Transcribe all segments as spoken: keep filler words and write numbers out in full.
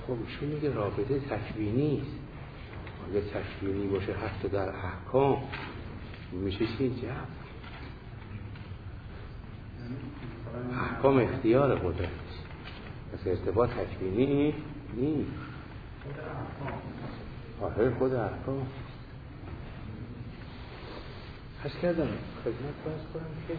خب ایشون میگه رابطه تکوینی است. اگه تکوینی باشه حتی در احکام میشه چی جمع؟ احکام اختیار قدرت، پس ارتباط تکوینی نیست. آخر خود احکام. پس کردم خدمت باز کنم که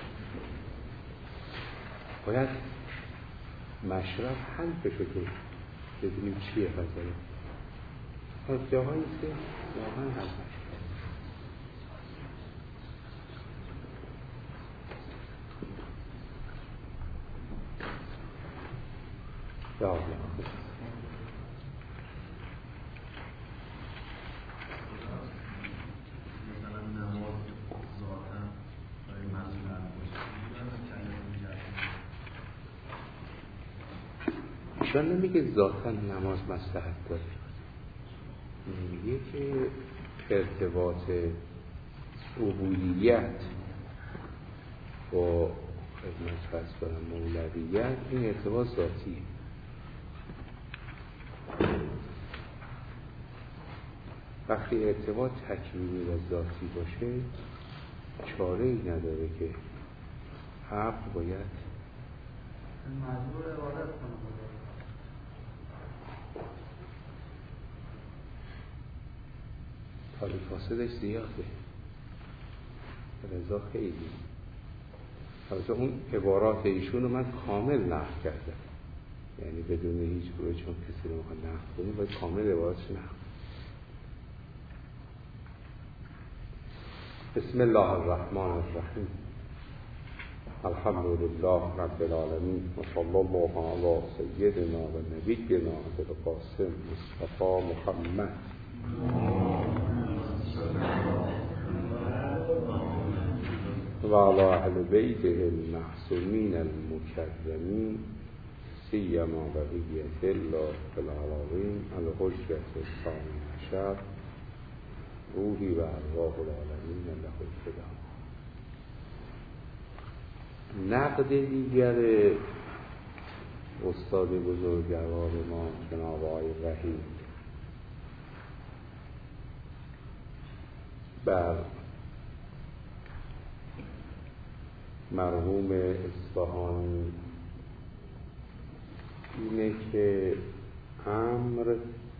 باید مشرب حل بشه که بدونیم چیه فضایی. از جاهایی که واقعا حل بشه. یا الله ایشان نمیگه ذاتاً نماز مصلحت داره، میگه که ارتباط عبودیت با خدمت فرض کنم مولویت این ارتباط ذاتیه. وقتی ارتباط تکوینی و ذاتی باشه چاره ای نداره که حق باید مجبور عبادت کنه. حالی فاسدش زیاده، رضا خیلی. حالا اون عبارات ایشون رو من کامل نقل کردم، یعنی بدون هیچ گروه، چون کسی رو میخواد نقل کنیم باید کامل عباراتش نقل. بسم الله الرحمن الرحیم. الحمد لله رب العالمین و صلی الله علی سیدنا و نبینا ابوالقاسم مصطفی محمد و علی اهل بیته المعصومین المکرمین سیما بقیة الله فی العالمین الحجة الثانی عشر روحی و ارواح العالمین له الفدا. نقد دیگر استاد بزرگوار ما جناب آقای وحید بر مرحوم اصفهانی اینه که امر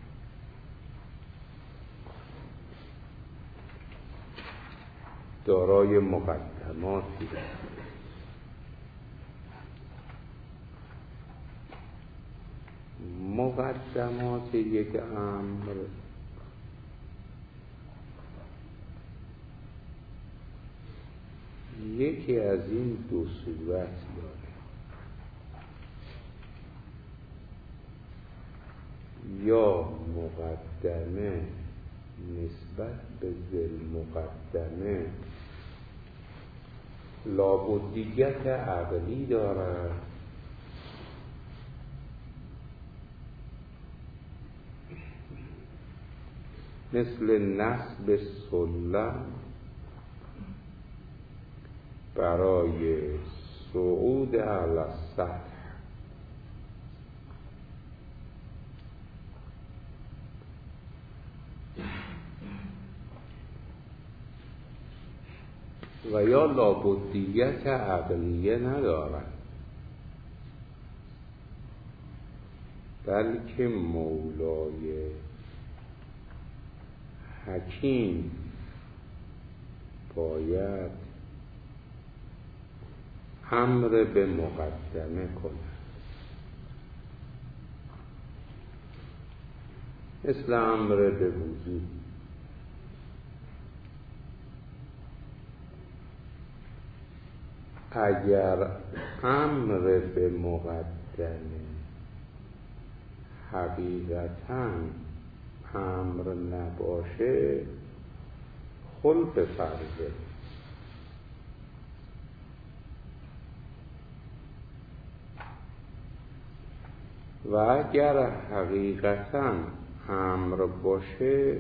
دارای مقدماتی مقدمات یک امر یکی از این دو صورت داره، یا مقدمه نسبت به ذل مقدمه لابدیت عقلی داره، مثل نصب سلم برای صعود علی السطح و یا لابدیت عقلیه ندارد، بلکه مولای حکیم باید امر به مقدمه کند، مثل امر به وضو. اگر امر به مقدمه حقیقتاً امر نباشه خلف فرضه، و اگر حقیقتاً امر باشه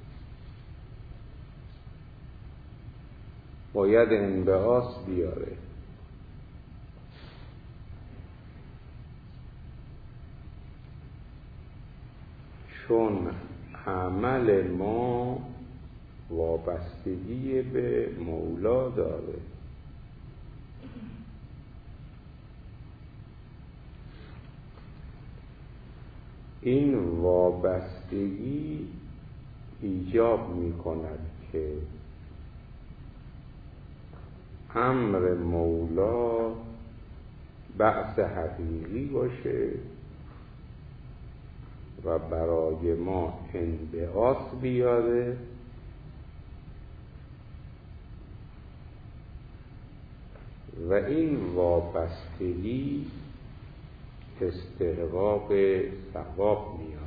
باید انبعاث بیاره. چون عمل ما وابستگی به مولا داره. این وابستگی ایجاب می کند که امر مولا بعث حقیقی باشه و برای ما انبعاث بیاره و این وابستگی استحقاق ثواب میاره.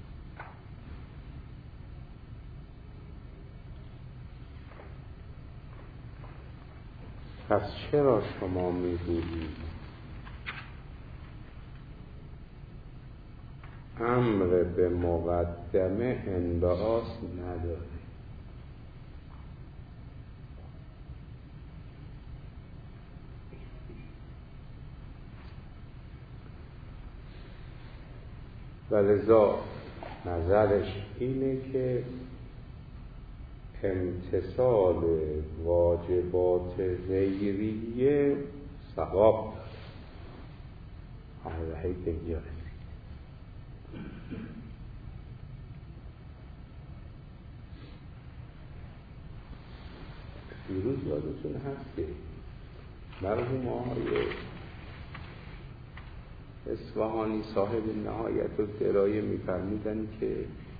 پس چرا شما میگویید امر به مقدمه انبعاث نداره؟ و لذا نظرش اینه که امتثال واجبات غیریه ثواب داره. آره به اینجا رسید. دیروز یادتون هست که مرحوم آقای اصفهانی صاحب نهایت الدرايه می‌فرمودند که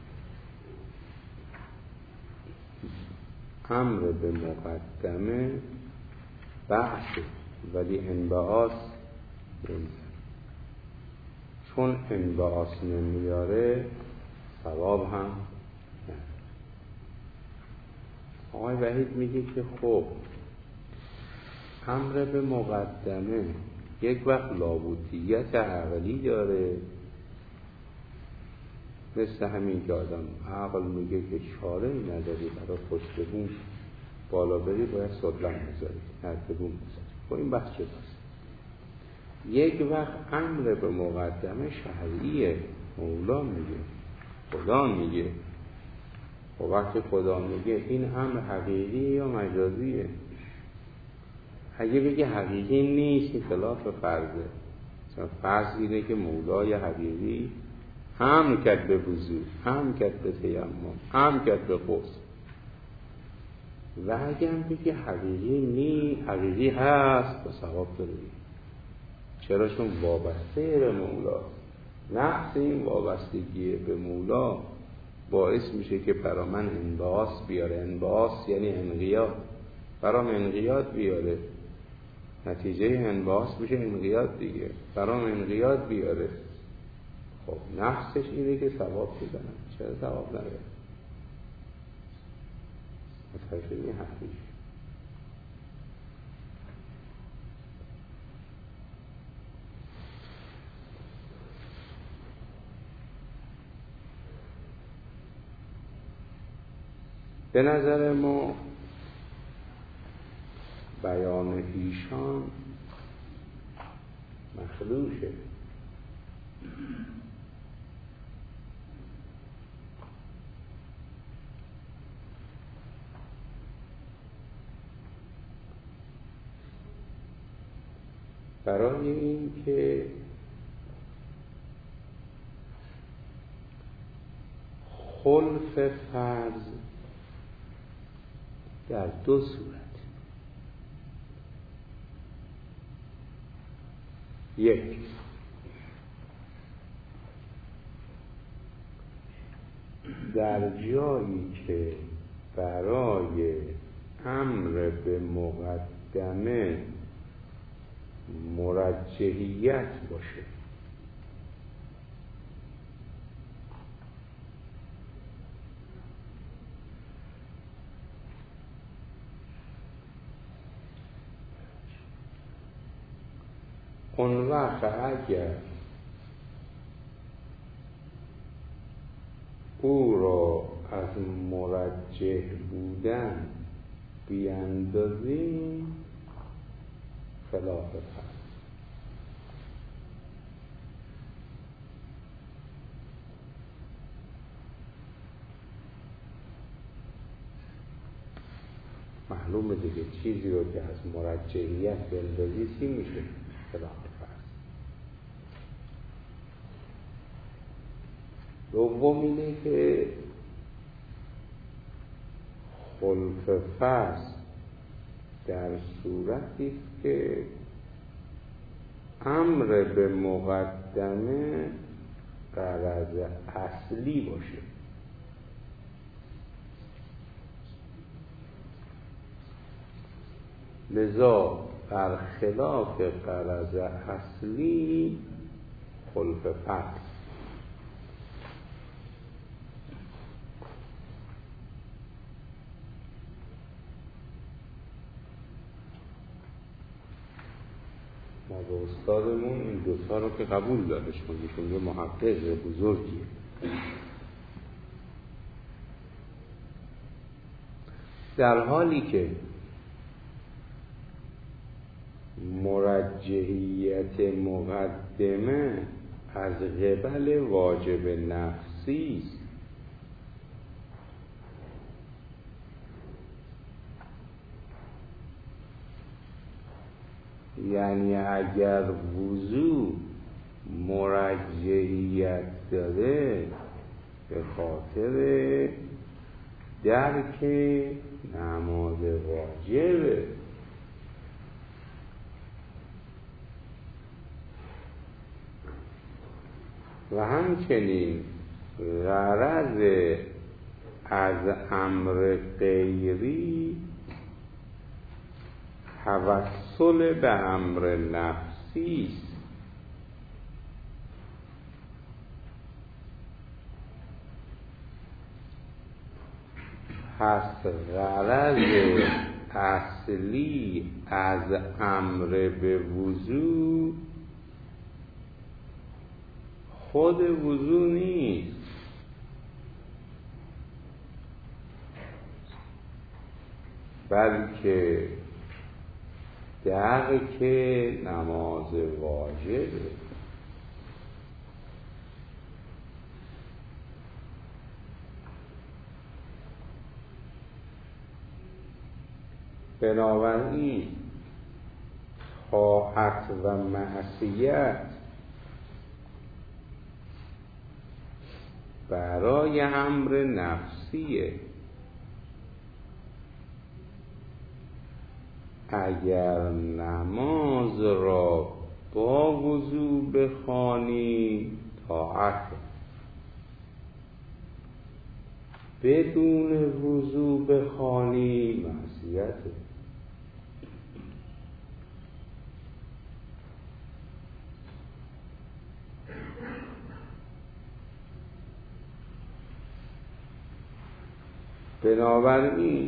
امر به مقدمه بحث ولی انبعاث نمیاره. چون انبعاث نمیاره ثواب هم نه. آقای وحید میگه که خب امر به مقدمه یک وقت لابودیت عقلی داره، مثل همین که آدم عقل میگه که چاره نداری برای پشت بوم بالا بری باید سلطان بذاری نرد بوم بذاری. خب این بحث چه بست؟ یک وقت امر به مقدمه شرعیه، مولا میگه، خدا میگه. و وقتی خدا میگه این امر حقیقی یا مجازیه؟ اگه بگه حقیقی نیست این خلاف فرضه. مثلا فرض اینه که مولای حقیقی هم کرد به وضو، هم کرد به تیمم، هم کرد به غسل. و اگه هم بگه حقیقی نیست، حقیقی هست و ثواب داره. چرا؟ چون وابسته به مولاست. نقص این وابستگی به مولا باعث میشه که برا من انبعاث بیاره. انبعاث یعنی انقیاد. برام انقیاد بیاره، نتیجه انبعاث میشه انقیاد دیگه. برام انقیاد بیاره. خب نقصش اینه که ثواب بزنم. چرا ثواب نداره؟ متوجه این حرفیش. به نظر ما بیان ایشان مخدوشه. برای این که خلف فرض در دو صورت، یک در جایی که برای امر به مقدمه مرجحیت باشه، اون وقت اگر او را از مرجح بودن بیاندازیم خلاف فرض. معلومه دیگه چیزی رو که از مرجحیت بندازی چی میشه؟ خلاف فرض. دوم اینه که خلف فرض در صورتی که امر به مقدمه غرض اصلی باشه. لذا برخلاف غرض اصلی خلف فرض. ما به استادمون این دوتا رو که قبول دارش کنیشون یه محقق بزرگیه. در حالی که مرجحیت مقدمه از قبل واجب نفسی است، یعنی اگر وضو مرجحیت داره به خاطر درک نماز واجبه، و همچنین غرض از امر غیری توسل به امر نفسی است. پس غرض اصلی از امر به وضو خود وضو نیست، بلکه درک نماز واجبه. بنابراین طاعت و معصیت برای امر نفسیه. اگر نماز را با وضو بخوانی طاعت، بدون وضو بخوانی معصیت. بنابراین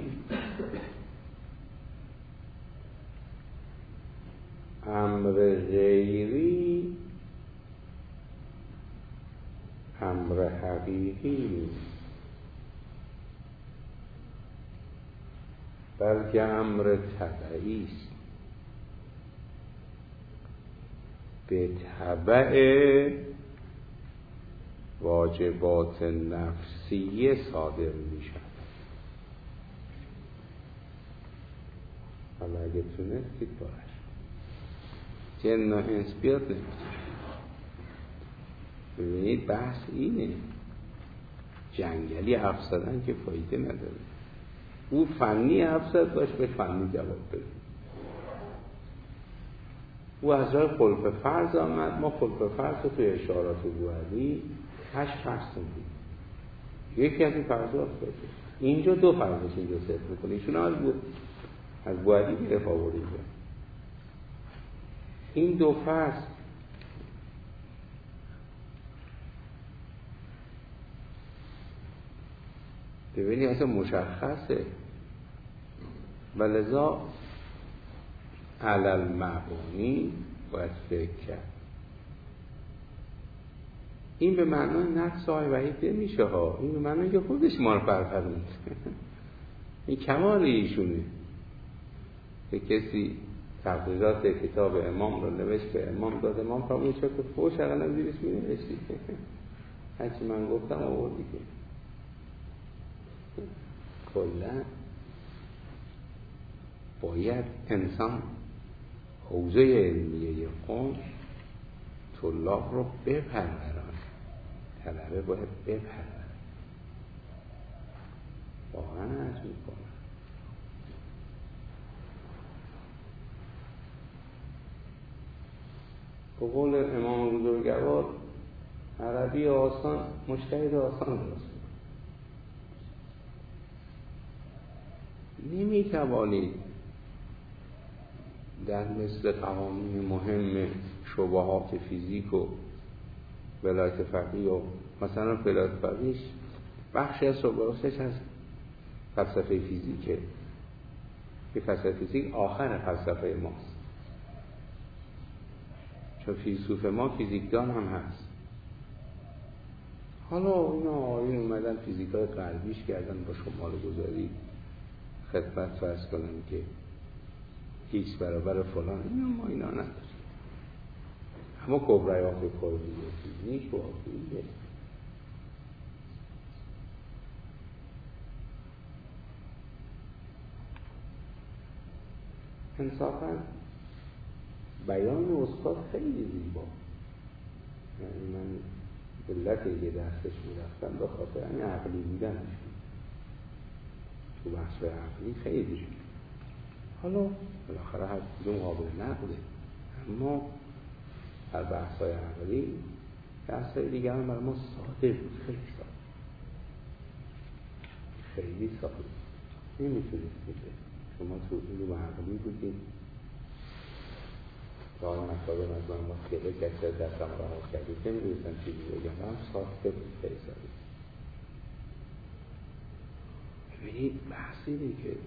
امر غیری امر حقیقی نیست، بلکه امر تبعی است، به تبع واجبات نفسیه صادر می شود. حالا اگه تونستید باش جن و انس بیاد نمیتونه. ببینید بحث اینه، جنگلی حرف زدن که فایده نداره. او فنی حرف زد، باش به فنی جواب بده. او از راه خلف فرض آمد، ما خلف فرض رو توی اشارات بوعلی هشت فرض خوندیم. یکی از این فرضات بده اینجا دو فرضش اینجا صرف میکنه. ایشون از بود از بوعلی میره آورده اینجا. این دو فرض ببینی اصلا مشخصه، ولذا علل معبونی باید فکر کرد. این به معنای نقص های وحید نمیشه ها، این به معنای که خودش ما رو فرفرمید. این کمال ایشونه که کسی تقریرات کتاب امام رو نوشت به امام داد، امام فرمود چه که فوش اقلا زیرش می نوشتی. هرچی من گفتم آوردی که کلا باید انسان حوزه علمیه قوم طلاب رو بپرورانه، طلبه باید بپرورانه. واقعا عرض میکنم به قول امام بزرگوار عربی آسان مجتهد آسان درست نمی توانید در مثل قوانین مهم شبهات فیزیک و ولایت فقهی و مثلا ولایت فقهیش بخشی از شبهاتش از فلسفه فیزیکه که فلسفه فیزیک آخر فلسفه ماست، چون فیلسوف ما فیزیکدان هم هست. حالا اینا آیین اومدن فیزیکای غربیش کردن با شمال گذاری خدمت فرض کنن که ایکس برابر فلان، اینا ما اینا نداریم. اما کبریات کلی فیزیک و واقعیه. انصافا بیان استاد خیلی زیبا، یعنی من علت یه درسش میرفتم به خاطر همین عقلی بودنش، تو بحث عقلی خیلی حالا بالاخره هر کدوم قابل نقده، اما در بحث‌های عقلی بحث‌های دیگه هم برای ما ساده بود، خیلی ساده خیلی ساده نمیتونید بگید شما تو علوم عقلی بودید که آن مطابق از من وقت که کسی از دستم رها کردید نمیدونستم چیزی بگم، هم ساخته بود خیلی ساده. ببینید بحثی دی که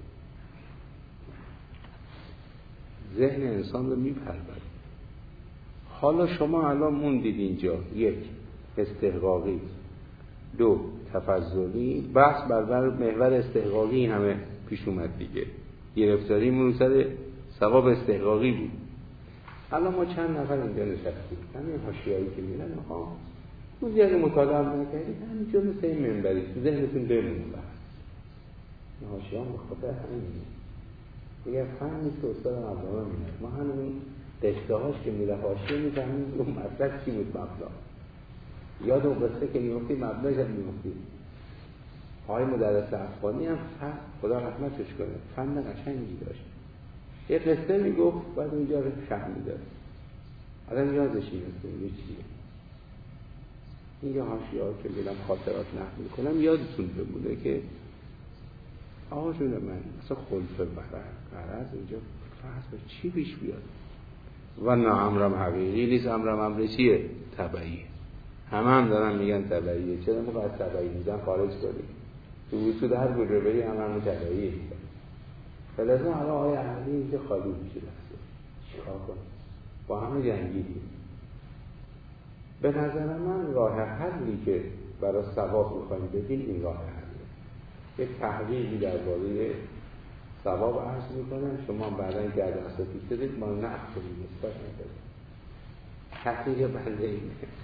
ذهن انسان رو میپرورد. حالا شما الان موندید اینجا، یک استحقاقی، دو تفضلی، بحث بر بر محور استحقاقی همه پیش اومد دیگه، گرفتاری مون سر ثواب استحقاقی بود. الان ما چند نفر اینجا نشستیم، همین حاشیه‌ای که میرن ها اون زیاد مطالعه نکردید، همینجا مثل این منبری تو ذهنتون بمونه. این حاشیه‌ها به خاطر همینه دیگه، فهمی که استاد مبنا میاد ما همین دشته‌هاش که میره حاشیه میفهمیم اون مطلب چی بود مبنا. یاد اون قصه که میگفتی مبناش هم میگفتی آقای مدرس افغانی هم خدا رحمتش کنه فن قشنگی داشت، یه قصه میگفت بعد اونجا رو شرح میداد، الان یادش میاد یه چیه. این یه حاشیه‌ها که میرم خاطرات نقل میکنم یادتون بمونه که آقا جون من اصلا خلفه برد اینجا فرض به چی پیش بیاد و نه امرم حقیقی نیست، امرم امر چیه؟ طبعیه. همه هم دارن میگن طبعیه، چرا ما باید طبعی بودن خارج کنیم؟ تو وجود هر گوشه بری هم هم طبعیه فلازم حالا آقای احمدی اینجا خالی میشه دسته چیکار کنیم؟ با همه جنگیدیم. به نظر من راه حلی که برای ثواب میخوایم بدیم این راه حلیه. یک تحقیقی درباره ثواب عرض میکنم، شما بعدا گرد اساسی شدید ما نقد کنید نسبت ندارید. تحقیق بنده اینه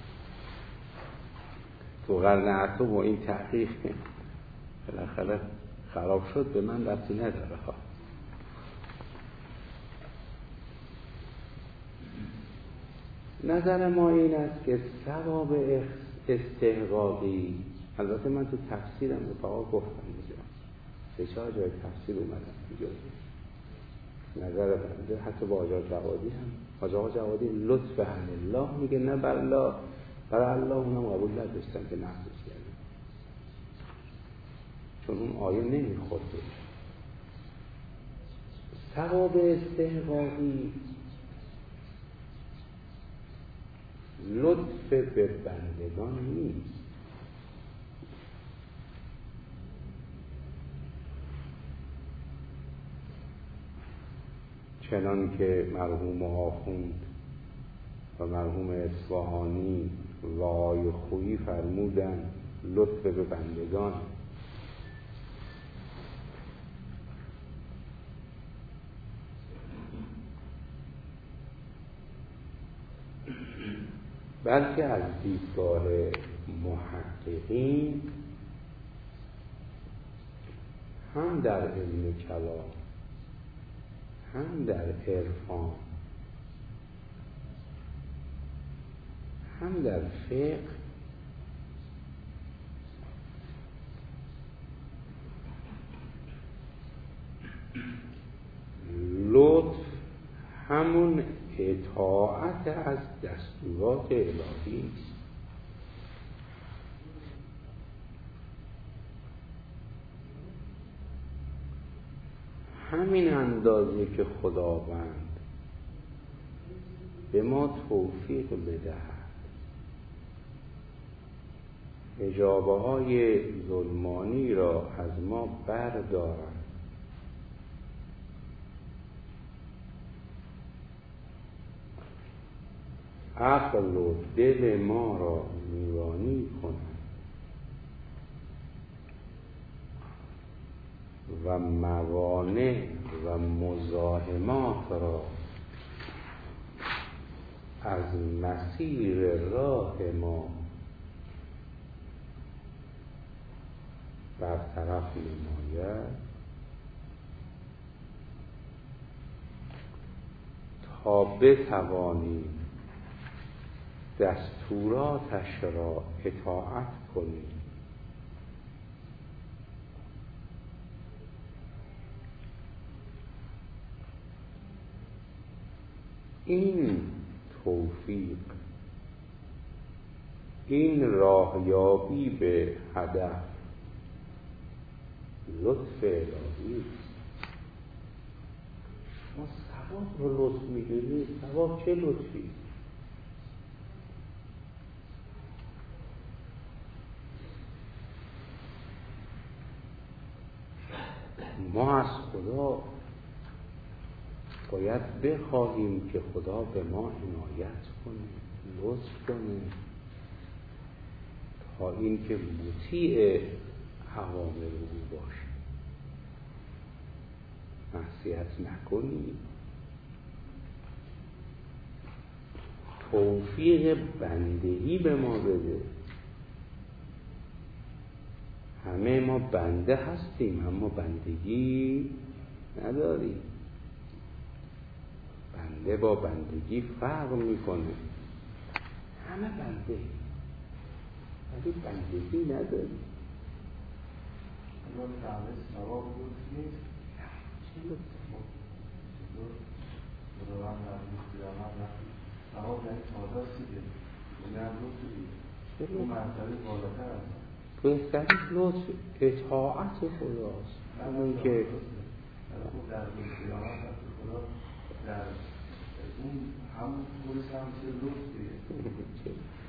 تو قرن عطب و این تحقیق بالاخره خراب شد، به من ربطی نداره ها. نظر ما این است که ثواب استحقاقی، البته من تو تفسیرم به فقا گفتم اینجا سه چهار جای تفسیر اومدم اینجا نظر بنده، حتی با آجا جوادی هم آجا جوادی لطف الله میگه نه بر الله، برای الله اونم قبول نداشتن که نقصش کرده چون اون آیه نمیخورده. ثواب استحقاقی لطف به بندگان نیست، چنان که مرحوم آخوند و مرحوم اصفهانی و آقای خویی فرمودن لطف به بندگان، بلکه از دیدگاه محققین هم در علم کلام هم در عرفان هم در فقه لطف همون اطاعت از دستورات الهی است. همین اندازه که خداوند به ما توفیق بدهد حجابه های ظلمانی را از ما بردارد، عقل و دل ما را نورانی کند و موانع و مزاحمات را از مسیر راه ما برطرف نماید تا بتوانیم دستوراتش را اطاعت کنیم. این توفیق، این راهیابی به هدف لطف الهی است. ما ثواب رو لطف می‌دونیم. ثواب چه لطفی؟ ما از خدا باید بخواهیم که خدا به ما عنایت کنه، لطف کنه، تا این که مطیع اوامر او باشه، معصیت نکنیم. توفیق بندگی به ما بده. همه ما بنده هستیم اما بندگی نداریم. بنده با بندگی فرق میکنه. همه بنده ولی بندگی نداریم. اما تعمیز ثواب بود نیست. چه لطف؟ خداوند تعمیز قیامت نکنه. ثواب یعنی تازه سیده. یعنی هم لطفی. اون مرتبه بالاتر هست. بهترین لطف اطاعت خداست. همون که خوب در قیامت هست خدا در اون همون پولیس هم چه لطفیه.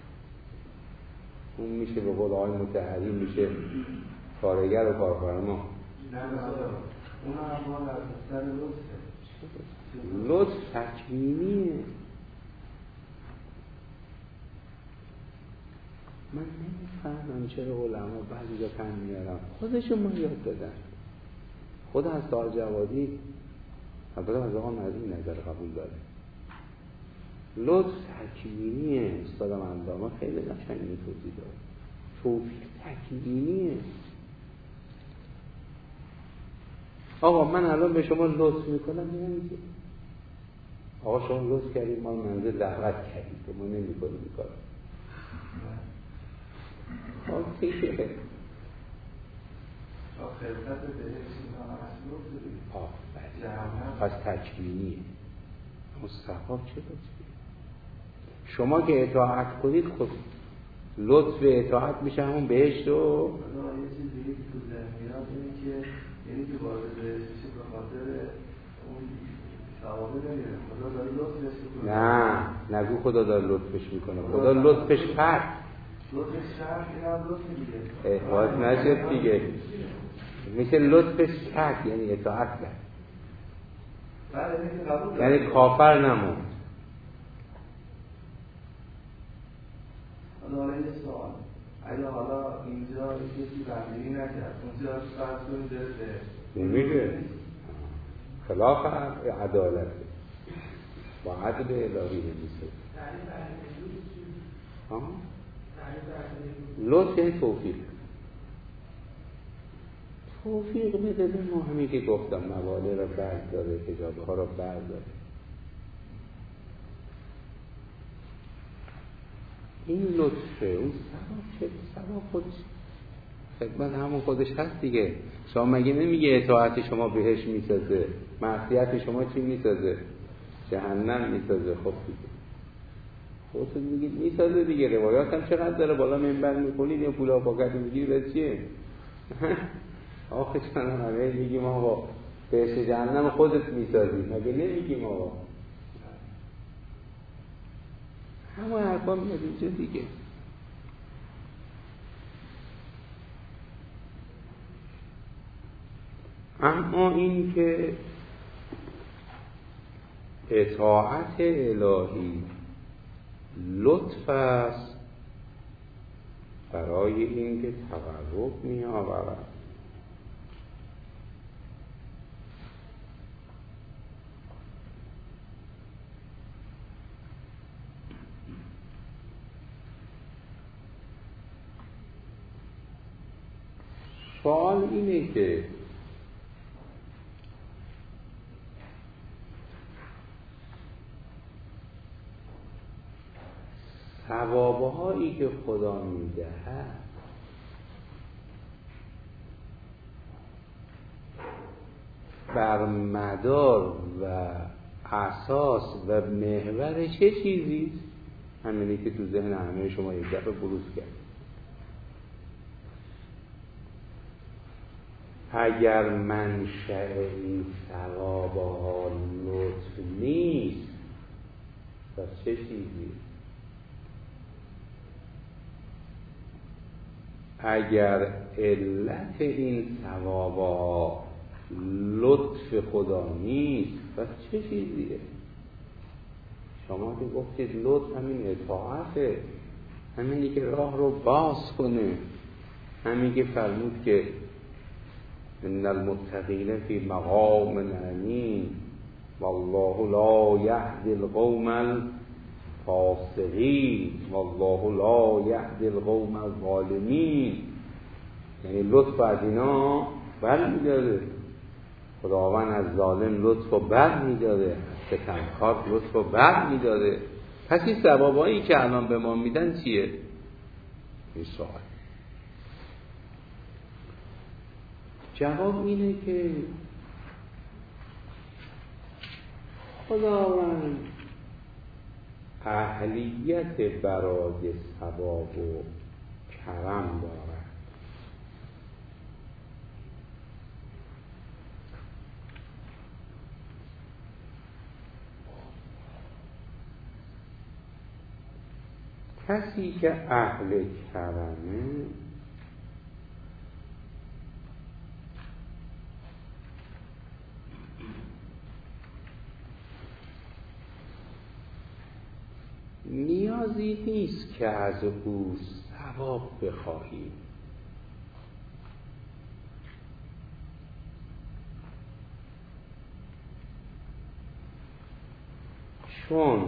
اون میشه به قول آقای مطهری میشه کارگر و کارفرما. نه نه اون هم باید از سر لطفه. لطف تکوینیه. من نمیفهمم چرا علما بعضی جا پند میارم خودشون ما یاد دادن. خود از دار جوادی البته از آقا نظیم نظر قبول داره. لطف تکوینیه. استادم اندامه خیلی قشنگ این توضیح داره. توفیق تکوینیه. آقا من الان به شما لطف میکنم میگم که آقا شما لطف کردید ما منزل دعوت کردید که ما نمیکنیم این کار. آخیشه خلقت بهشت اینا هست لطفی. آفرین. پس تکوینیه. مستحقاب چه لطفیه؟ شما که اطاعت کنید خب لطف اطاعت میشه همون بهشت و یه چیزی که تو ذهنیات اینه که یعنی که وارد بهشت میشه به خاطر اون ثوابه نمیره. خدا داره لطفش میکنه. نه نگو خدا داره لطفش میکنه. خدا لطفش کرد. لطفش کرد این هم لطف میگه. احواز نشد دیگه. میشه لطفش کرد یعنی اطاعت کرد. یعنی کافر نموند. حالا یه سوال، اگه حالا اینجا کسی بندگی نکرد اونجا فرض کنید به نمیشه. خلاف عدالت با عدل الهی نمیشه. لطف یعنی توفیق. توفیق بده به ما، همین که گفتم مواله را برداره، حجابه ها را برداره. این لطفه، اون ثواب چه؟ ثواب خودش خدمت همون خودش هست دیگه. شما مگه نمیگه اطاعت شما بهش میسازه، معصیت شما چی میسازه؟ جهنم میسازه. خب دیگه خودتون میگید میسازه دیگه. روایات هم چقدر داره، بالا منبر میکنید یا پولا پاکت میگیری به چیه؟ آخه چند همه میگیم آقا بهش جهنم خودت میسازی، مگه نمیگیم آقا؟ همه حرفا میاد اینجا دیگه. اما این که اطاعت الهی لطف است برای این که تقرب می آورد. سوال اینه که ثوابهایی که خدا میدهد بر مدار و اساس و محور چه چیزیست؟ همینی که تو ذهن همه شما یک دفعه بروز کرد. اگر منشأ این ثوابها لطف نیست، پس چه چیزی؟ اگر علت این ثوابها لطف خدا نیست، پس چه چیزیه؟ شما که گفتید لطف همین اطاعته، همینی که راه رو باز کنه، همین که فرمود که ان المتقین فی مقام امین والله لا یهدی القوم الفاسقین والله لا یهدی القوم الظالمین. یعنی لطف از اینا بر میداره، خداوند از ظالم لطف و بر میداره، ستمکار لطف و بر میداره. پس این ثوابایی که الان به ما میدن چیه؟ این سوال. جواب اینه که خداوند اهلیت برای ثواب و کرم دارد. کسی که اهل کرمه نیازی نیست که از او ثواب بخواهیم، چون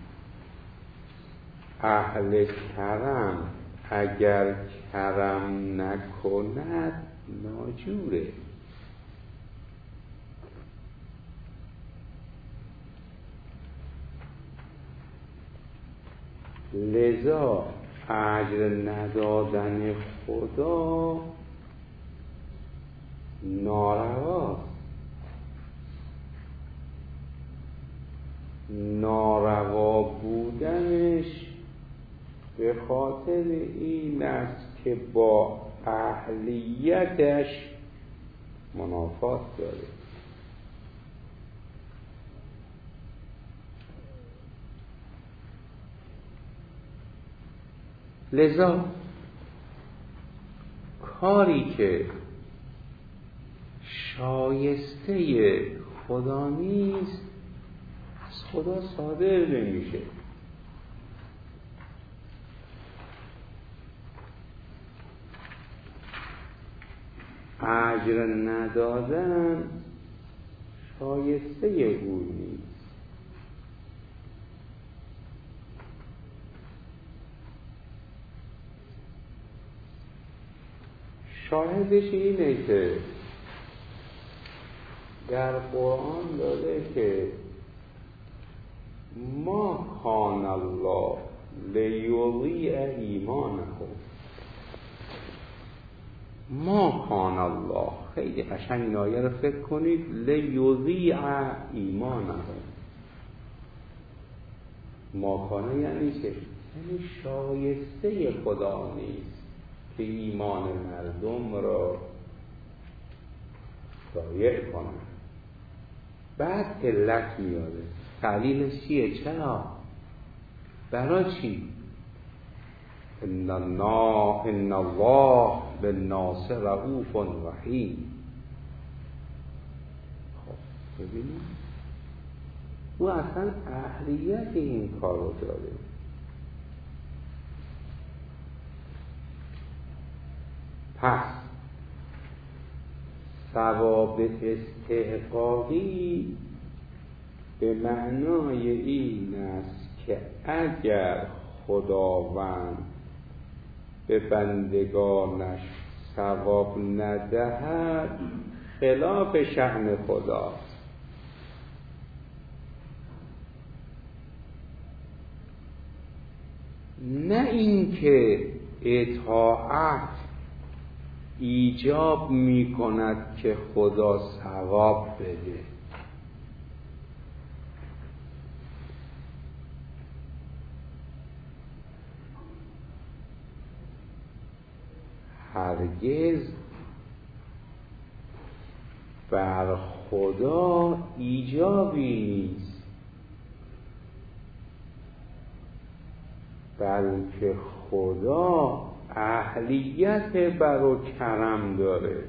اهل کرم اگر کرم نکند ناجوره. لذا اجر ندادن خدا نارواست. ناروا بودنش به خاطر این است که با اهلیتش منافات داره. لذا کاری که شایسته خدا نیست از خدا صادر نمیشه. اجر ندادن شایسته او نیست. شاهدش اینه که در قرآن داده که ما کان الله لیضیع ایمانکم. ما کان الله، خیلی قشنگ این آیه رو فکر کنید، لیضیع ایمانکم. ما کانه یعنی چه؟ یعنی شایسته خدا نیست که ایمان مردم را ضایع کنه. بعد علت میاره، تعلیلش چیه؟ چرا؟ برای چی؟ ان الله ان الله بالناس رؤوف رحیم. خب ببینید او اصلا اهلیت این کار رو داره. پس ثواب استحقاقی به معنای این است که اگر خداوند به بندگانش ثواب ندهد خلاف شأن خداست. نه اینکه اطاعت ایجاب می کند که خدا ثواب بده. هرگز بر خدا ایجابی نیست، بلکه خدا اهلیت بر و کرم داره.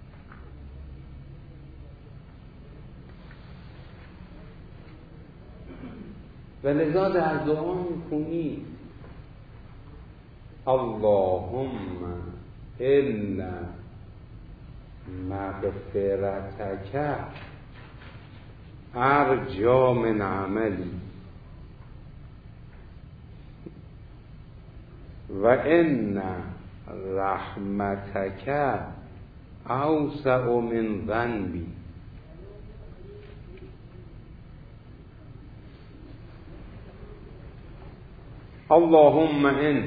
و لذا در دعا می‌خونی اللهم ان مغفرتک ارجا من عملی و ان رحمتک اوسع من ذنبی. اللهم ان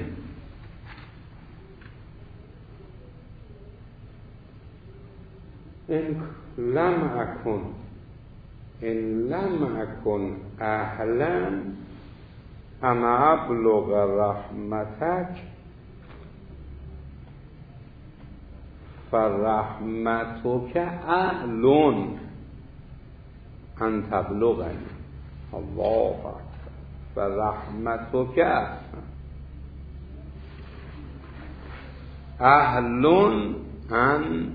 ان لم اکن ان لم اکن اهلا ان ابلغ رحمتک فرحمتک اهل ان تبلغنی. الله اکبر. فرحمتک اهل ان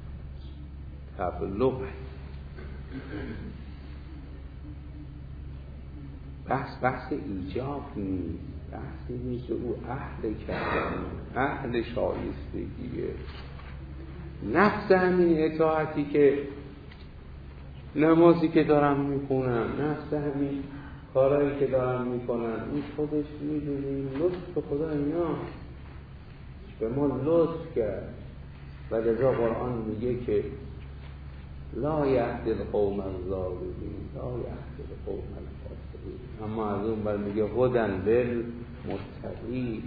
تبلغ. بحث بحث ایجاب نیست، بحث اینه که او اهل کردن، اهل شایستگیه. نفس همین اطاعتی که نمازی که دارم میخونم، نفس همین کارهایی که دارم میکنم، این خودش میدونیم لطف خدا اینا به ما لطف کرد. و لذا قرآن میگه که لا یهدی القوم الظالمین لا یهدی القوم الفاسقین. اما از اون بر میگه هدی للمتقین.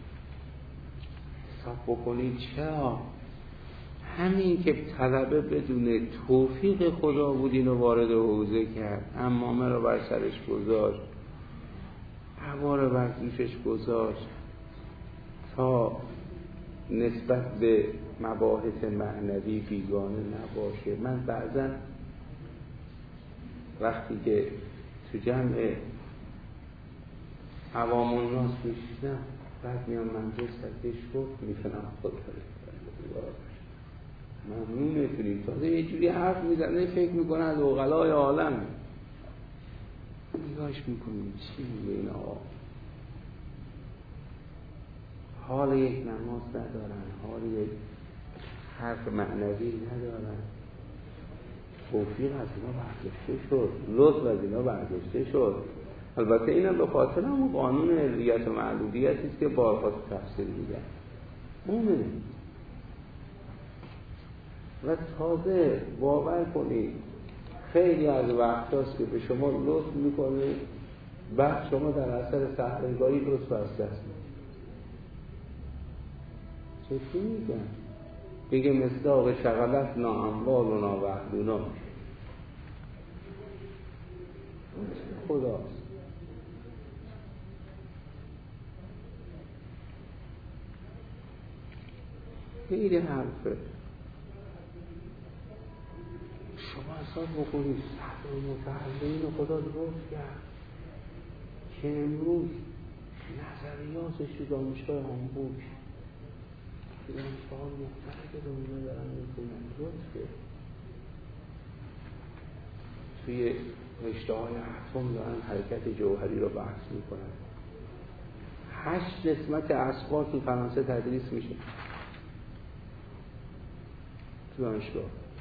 حساب بکنید چرا همین که طلبه بدون توفیق خدا بود اینو وارد حوزه کرد، عمامه رو بر سرش گذاشت، هوا رو بر دوشش گذاشت تا نسبت به مباحث معنوی بیگانه نباشه. من بعضا وقتی که تو جمع عوام الناس میشیدم بعد میام منزل سکه شکر میکنم خود ممنونتونیم. تازه یه جوری حرف میزنه فکر میکنه از عقلای عالم. نگاهش میکنیم چی میگه این آقا، حال یک نماز ندارن، حال یک حرف معنوی ندارن. توفیق از اینا برداشته شد، لطف از اینا برداشته شد. البته اینم به خاطر همون قانون علیت و معلولیتی است که بارها تفسیر میگن مومنه. و تازه باور کنید خیلی از وقتاست که به شما لطف میکنه، بعد شما در اثر سهل‌انگاری لطف از دست میدید. چطور میگن؟ بگه مصداق شغلتنا اموالنا و اهلنا، خداست. خیلی حرفه. شما حساب بکنید صبر و متحلین و خدا درست کرد که امروز نظریاتش رو دانشگاه هامبورگ که دانشگاه های مختلف دنیا دارن میکنن لطفه. توی رشته های اتم دارن حرکت جوهری رو بحث میکنن. هشت قسمت اسباب تو فرانسه تدریس میشه تو دانشگاه.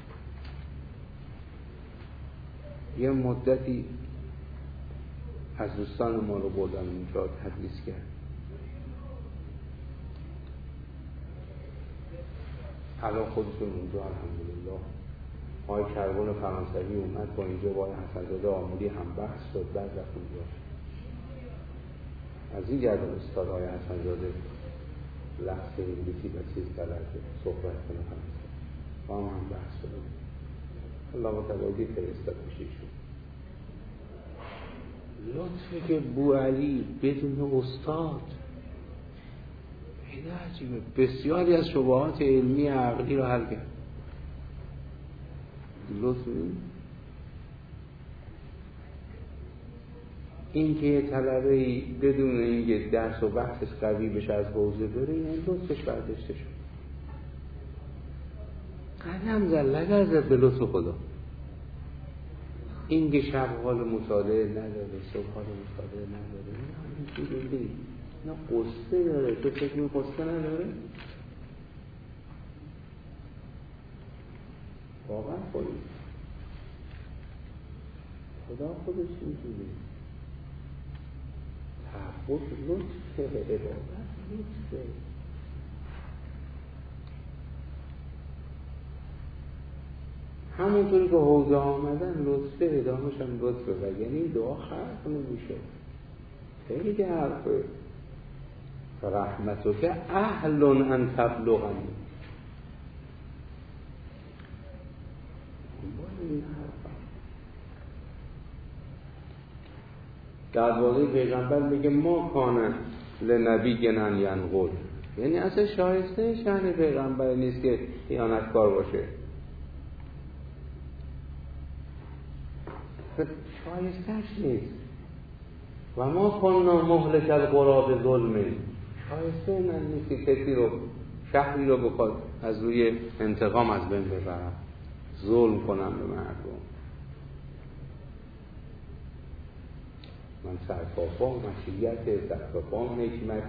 یه مدتی از دوستان ما رو بردن اونجا تدریس کرد. الان خودتون اونجا الحمدلله آقای کربون فرانسوی اومد با اینجا با حسن‌زاده آمولی هم بحث شد، بعد رفت اونجا. از این گرد استاد آقای حسن‌زاده لحظه انگلیسی و چیز بلده صحبت کنه فرانسوی با هم هم بحث شد. الله متوالی فرستاد میشیشون. لطفه که بوعلی بدون استاد خیلی عجیبه، بسیاری از شبهات علمی عقلی رو حل کرد. لطفه این که یه طلبه بدون اینکه درس و بحثش قوی بشه از حوزه بره، این لطفش برداشته شد. قدم زد لگرزد به لطف خدا. این که شب حال مطالعه نداره، صبح حال مطالعه نداره، نه همین چیزی نه قصه داره. تو فکر می قصه نداره؟ واقعا خودی خدا خودش اینجوری تعبد لطفه، عبادت لطفه. همونطوری که حوضه آمدن لطفه، ادامهش هم لطفه و یعنی دعا خرق نمیشه. خیلی حرفه. رحمتو که اهل ان تبلغنی. در واقع پیغمبر میگه ما کانه لنبی گنن ینقل، یعنی اصلا شایسته شأن پیغمبر نیست که خیانتکار باشه. شایستهش نیست. و ما کننا مهلک القری بظلم، شایسته من نیست که کسی رو شهری رو بخواد از روی انتقام از بین ببرم، ظلم کنم به مردم. من سرپاپا مشیت، سرپاپا حکمت.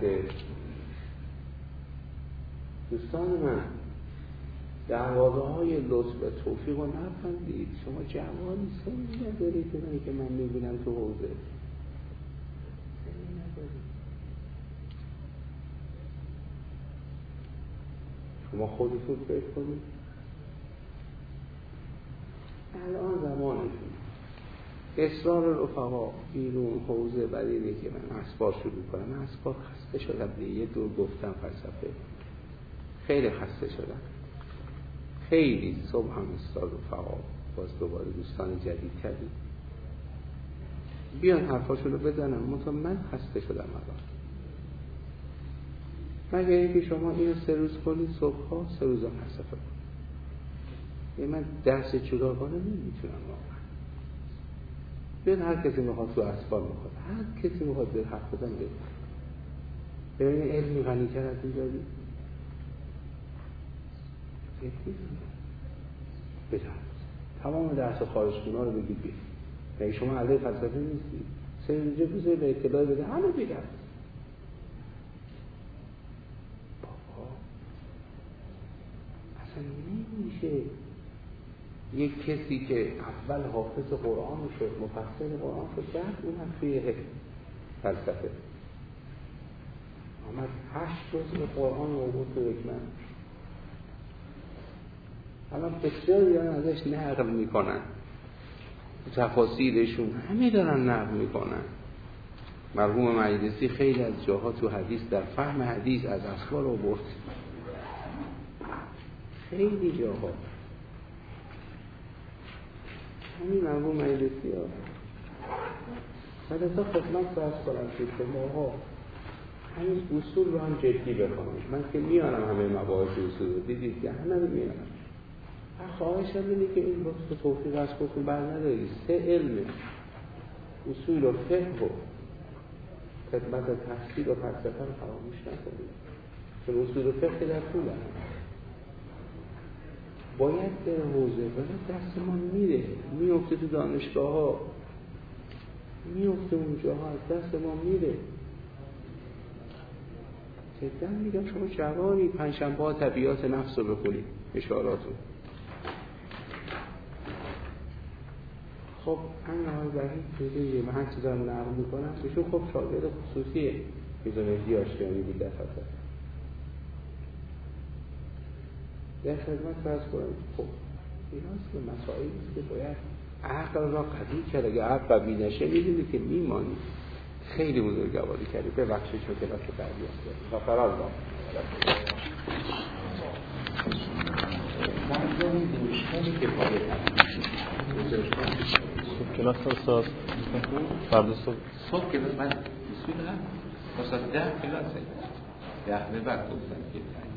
دوستان من دروازه های لطف و توفیق رو نبندید. شما جوانی سنی ندارید اونایی که من میبینم تو حوزه سنی ندارید. شما خودتون فکر کنید الان زمانشون اصرار رفقا بیرون حوزه برای اینه که من اسباب شروع کنم. من اسباب خسته شدم به یه دور گفتم فلسفه خیلی خسته شدم. خیلی صبح هم استاد رفقا باز دوباره دوستان جدید کردیم بیان حرفاشون رو بزنم، منطقه من خسته شدم الان. مگر اینکه شما اینو سه روز کنید، صبح ها سه روز هم فلسفه کنید. من درس جداگانه نمیتونم واقعا. بیان هر کسی میخواد تو اسباب میخواد، هر کسی میخواد به حرف بزن بگید. ببینید علمی غنی‌تر از این دارید. بجرد تمام درس خارج‌خونا رو بگید بید. یعنی شما علیه فلسفه نیستید. سه روزه بزر به اطلاع بده همه بگرد. بابا اصلا نمیشه یک کسی که اول حافظ قرآن شد، مفسر قرآن شد، بعد اونم توی فلسفه آمد هشت روز قرآن رو بود تو حکمت. الان بسیاری ازش نقل میکنن تفاسیرشون همه دارن نقل میکنن. مرحوم مجلسی خیلی از جاها تو حدیث در فهم حدیث از اخبار آورد، خیلی جاها. همین مرحوم مجلسی ها مدرسه خدمت باید کنم که شما همین اصول رو هم جدی بخونید. من که میارم همه مباحث اصول رو، دیدید که همه رو میارم. خواهشم اینه که این لطف و توفیق از خودتون بر ندارید. سه علم اصول و فقه و خدمت تفسیر و فلسفه رو فراموش نکنید، چون اصول و فقه در طول هم باید به حوزه باید دست ما میره، میفته تو دانشگاه ها، میفته اونجاها، از دست ما میره. جدا میگم شما جوانی پنجشنبه ها طبیعت نفس رو بخونید، اشاراتو. خب همین آقای وحید توضیح من هر چیز رو نقل میکنم بهشون. خب شاگرد خصوصی میزان مهدی آشکانی بود در خطر در خدمت فرض کنم. خب این هست که مسائلی است که باید عقل را قوی کرد. اگه عقل قوی نشه میدونی که میمانی. خیلی بزرگواری کردی. ببخشید چون کلاس بعدی هست و فرار با من دوشتانی که باید کلاس استاد فردا صبح صبح کلاس من اصول هم واسه ده کلاسه ده به بعد گفتن که